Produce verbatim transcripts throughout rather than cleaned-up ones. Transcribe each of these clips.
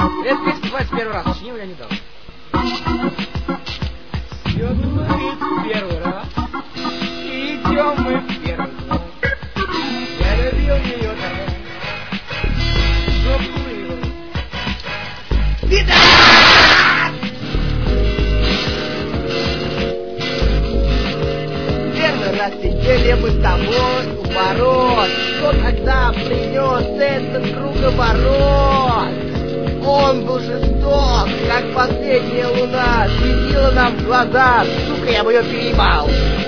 Эта песня называется «Первый раз», сочинил я недавно. Все говорит первый раз, идем мы в первый класс. Я любил ее тогда, но плыл. Первый раз сидели мы с тобой у ворот. Что тогда принес этот круговорот? Он был жесток, как последняя луна, светила нам в глаза, сука, я бы ее переебал.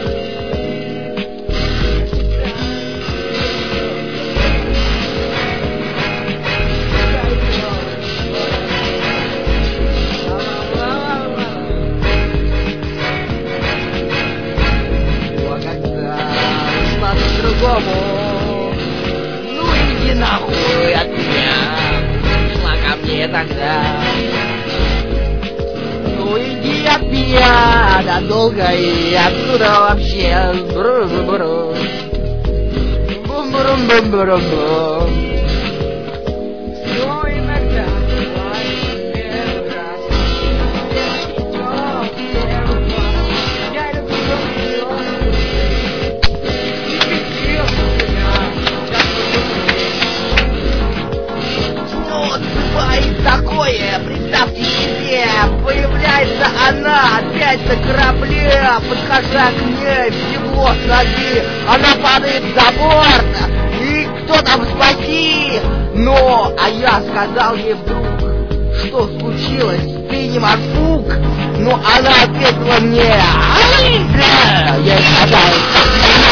Другому, ну иди нахуй от меня, шла ко мне тогда. Ну иди от меня, да долго и отсюда вообще. Бру-бру-бру. Бум-брум-бум-брум-бум. Все иногда бывает первый раз. Я люблю ее. Бывает такое, представьте себе, появляется она опять на корабле, подхожа к ней, всего с ноги, она падает за борт, и кто там спаси? Но, а я сказал ей вдруг, что случилось, ты не морфук, но она ответила мне, я ей сказал,